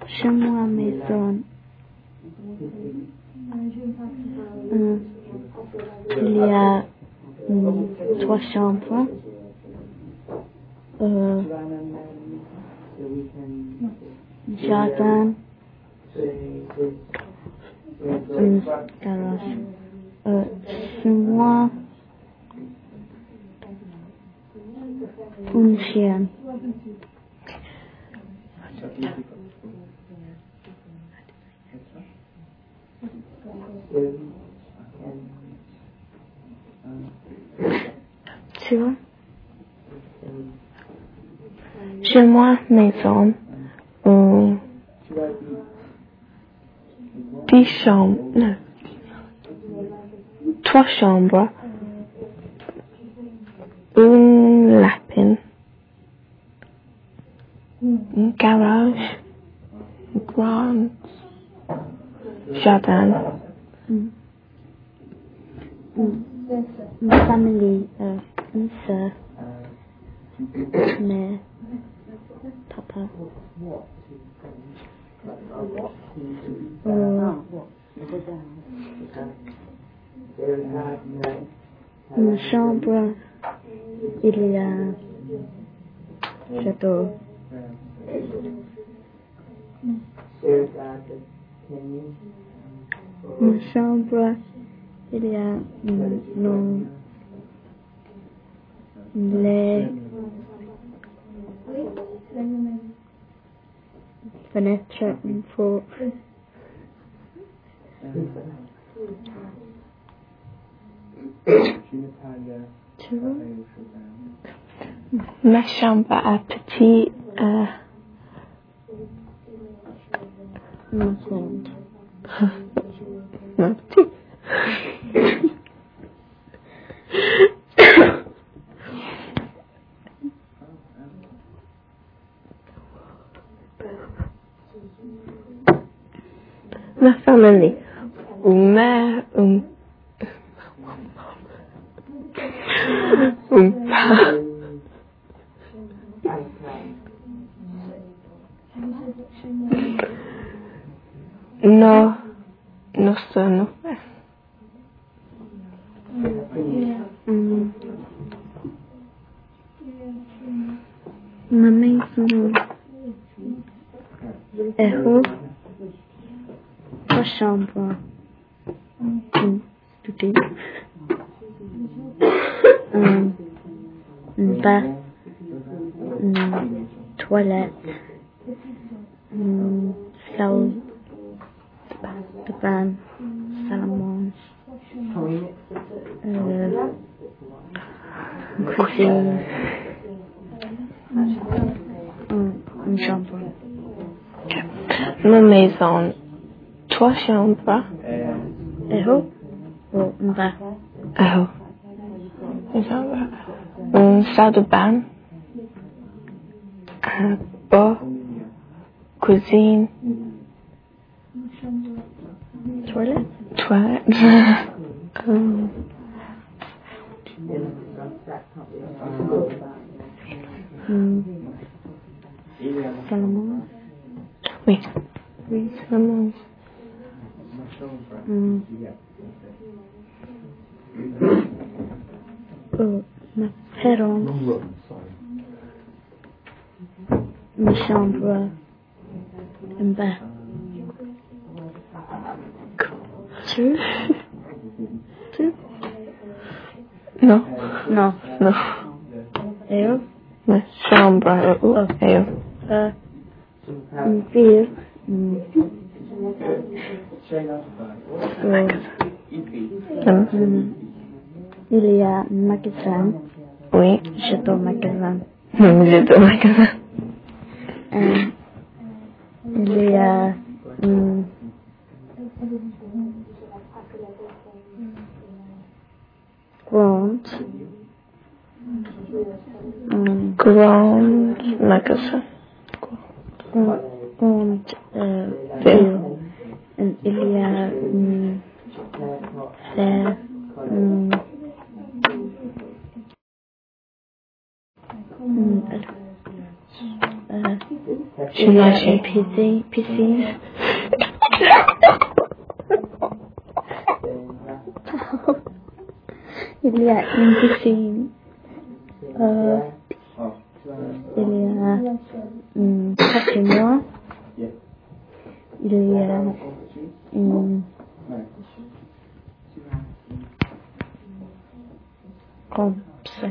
Chez moi, maison, il y a 3 chambres, jardin, garage. Chez moi, une chienne. Tu vois? Chez moi, maison, 10 chambres, non, 3 chambres, un lapin, un garage, un grand jardin. Ma famille, une sœur, mère, papa. Une chambre, il y a château. Une chambre, il y a les fenêtres, une fois. Tu vois? Ma chambre est petite, Ma grande. non, petite. Ma famille, une mère, un père, nos soeurs, nos frères. Ma maison est haute, 3 chambres, petite, un bain, une toilette, salle de bain, salle à manger, une cuisine, une chambre. Ma maison, 3 chambres, Et haut, ou un bas. une salle de bain, un bas, cuisine, Toilette. Salle à manger. Oui, salle à manger. Ma perron. Une chambre. Un bain. Tu? Non. Non. Non. Et où? Ma chambre est où? Et où? Une ville. Il y a un magasin. Oui. Château magasin. J'étais au magasin. Il y a Grand magasin. ville. Il y a fer. Il y a une piscine. Il y a une piscine. Il y a une patinoire. Il y a une campsite.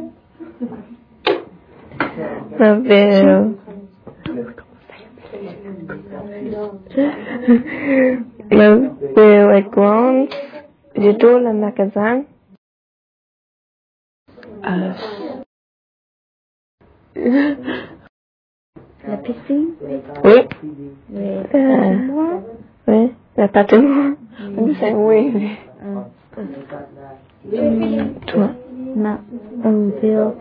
La ville. La ville est grande. J'ai tout le magasin. La piscine. Oui. La patinoire. Oui. La patinoire. On dit oui. Toi. Ma ville.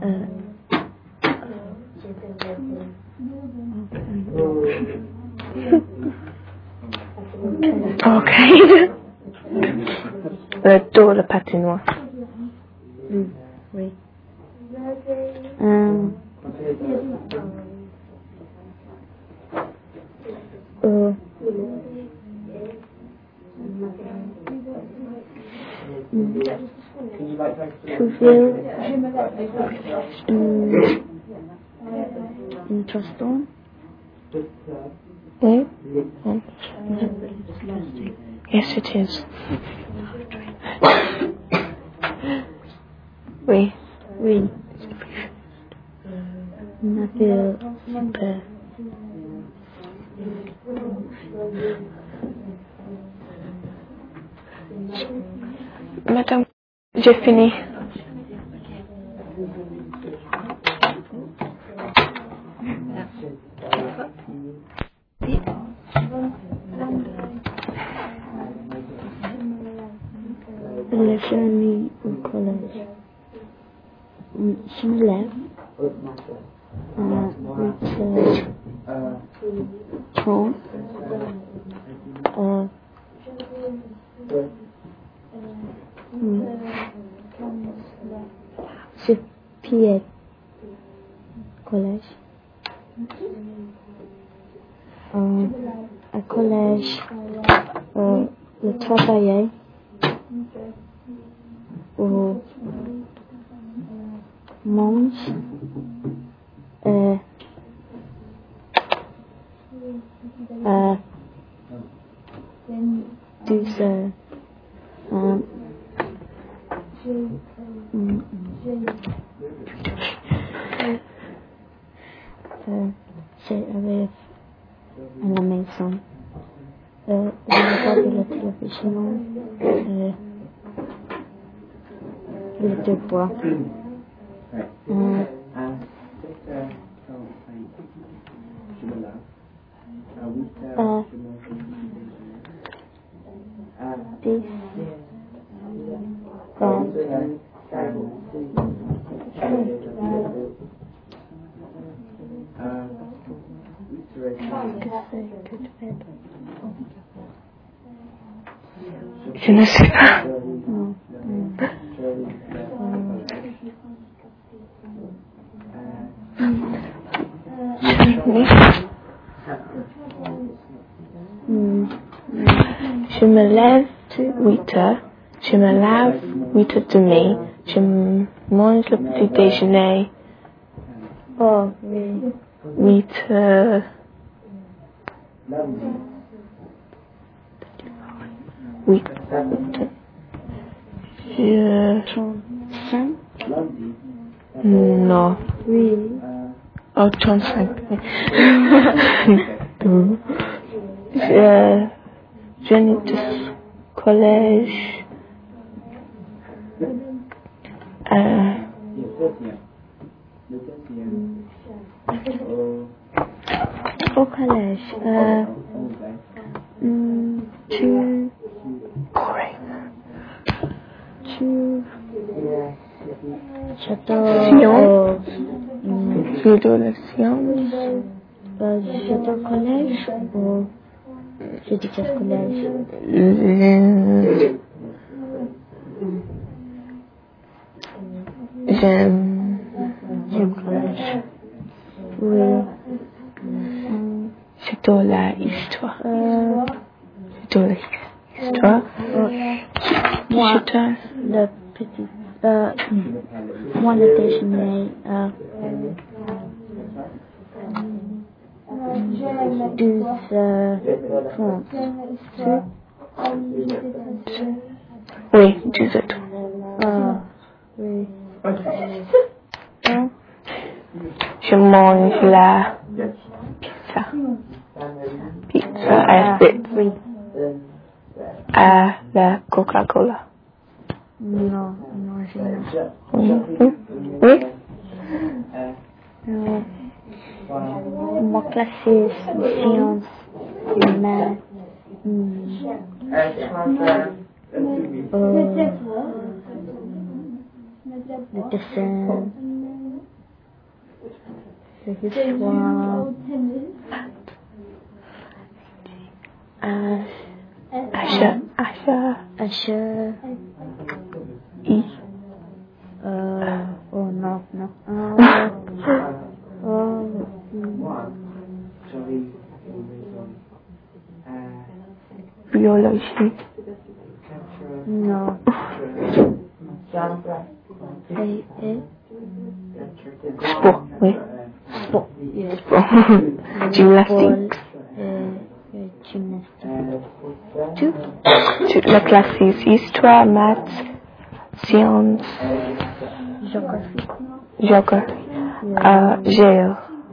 Ok. Le tour de patinoire. Oui. Trouville. Une restaurant. Oui. Yes, it is. Oui. Oui. Ma ville super. Madame, j'ai fini. La journée au collège. Je me lève à 8h30. Je pied collège. À collège, le travailler. Mange. 12h. J'arrive à la maison. Je regarde la télévision. Le devoir. Je ne sais pas. Je me lève 8h. Je me lave 8h30. Je mange le petit déjeuner. Oh, oui. 8h. Oui. Je... 35? Non. Oui. Oh, 35. Je n'ai de collège. Au collège, j'adore la science. j'adore collège ou je déteste collège. J'aime collège. Oui. de la histoire. De la histoire. Moi, Je te... le petit, moi le déjeuner, 12h30. Oui, 12h30. Oui. Je mange la pizza. Pizza à frites. Oui. À la Coca-Cola. Non, je n'ai Oui. ma classe c'est sciences, maths, le dessin, l'histoire, Asha. I. oh non. Biologie. Non. Sport, oui. Sport, yes. Gymnastique. Gymnastique. Toute la classe is histoire, maths, sciences, Géographie. Géo.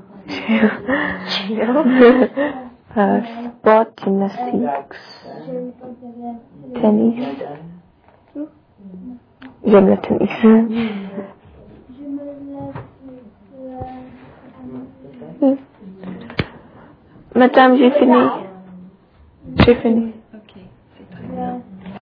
Sport, gymnastique, tennis. J'aime le tennis. Madame, j'ai fini. Ok, c'est très bien.